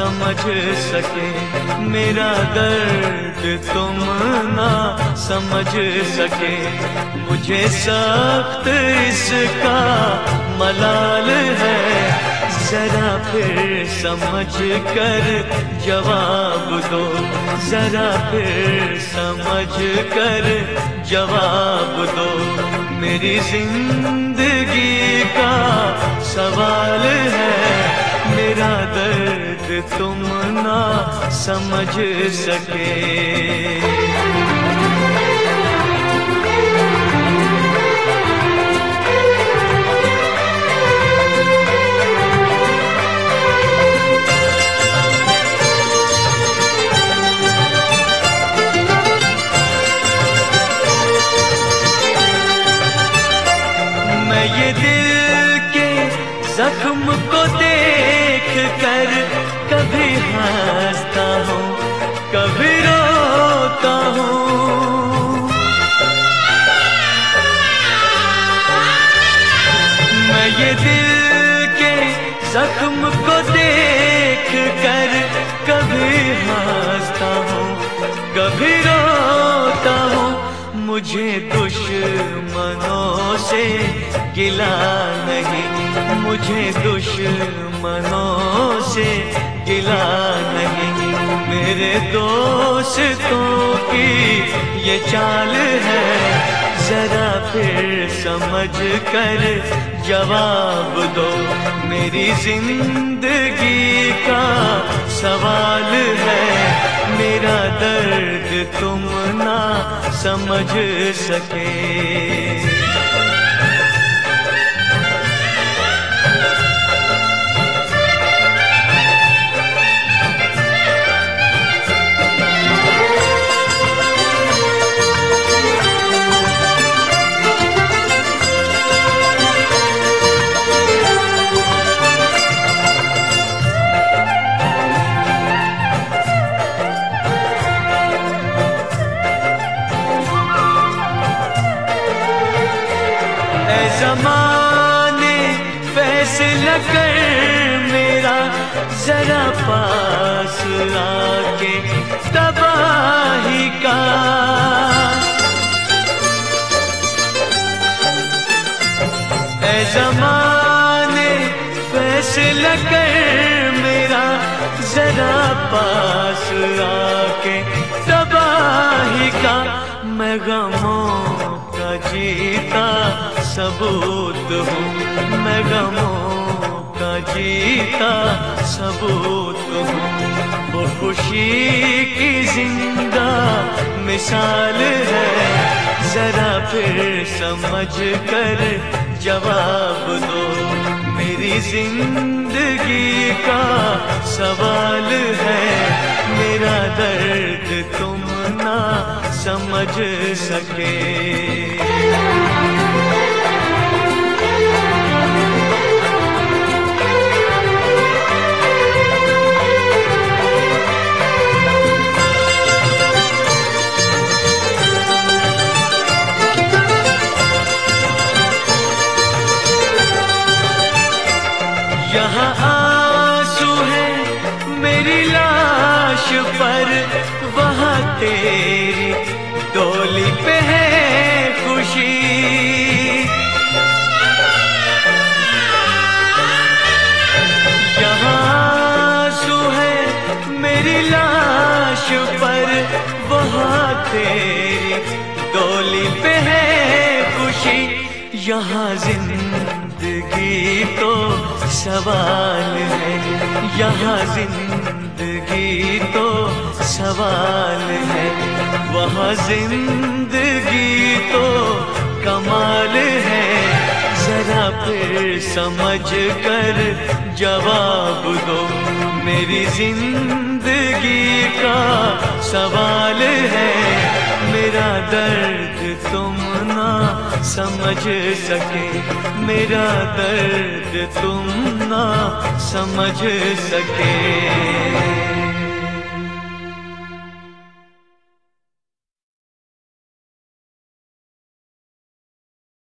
समझ सके, मेरा दर्द तुम ना समझ सके। मुझे सख्त इसका मलाल है, जरा फिर समझ कर जवाब दो, जरा फिर समझ कर जवाब दो। मेरी जिंदगी का सवाल है, मेरा दर्द तुम ना समझ सके। मैं ये दिल के जख्म को देख कर कभी हंसता हूँ, कभी रोता हूँ। मैं ये दिल के जख्म को देख कर कभी हंसता हूँ, कभी रोता हूँ। मुझे दुश्मनों से गिला नहीं, मुझे दुश्मनों से गिला नहीं। मेरे दोस्तों की ये चाल है, जरा फिर समझ कर जवाब दो। मेरी जिंदगी का सवाल है, मेरा दर्द तुम ना समझ सके। ज़माने फैसला कर मेरा, जरा पास आके तबाही का। ऐ ज़माने फैसला कर मेरा, जरा पास आके तबाही का। मैं गमों का जीता सबूत हूँ, मैं गमों का जीता सबूत हूँ। वो खुशी की जिंदा मिसाल है, जरा फिर समझ कर जवाब दो। मेरी जिंदगी का सवाल है, मेरा दर्द तुम ना समझ सके। यहाँ आंसू है मेरी लाश पर, वहाँ तेरी डोली पे है खुशी। यहाँ आंसू है मेरी लाश पर, वहाँ तेरी डोली पे है खुशी। यहाँ जिंदगी तो सवाल है, यहाँ जिंदगी तो सवाल है, वहाँ जिंदगी तो कमाल है। जरा फिर समझ कर जवाब दो, मेरी जिंदगी का सवाल है, मेरा दर्द तुम ना समझ सके, मेरा दर्द तुम ना समझ सके।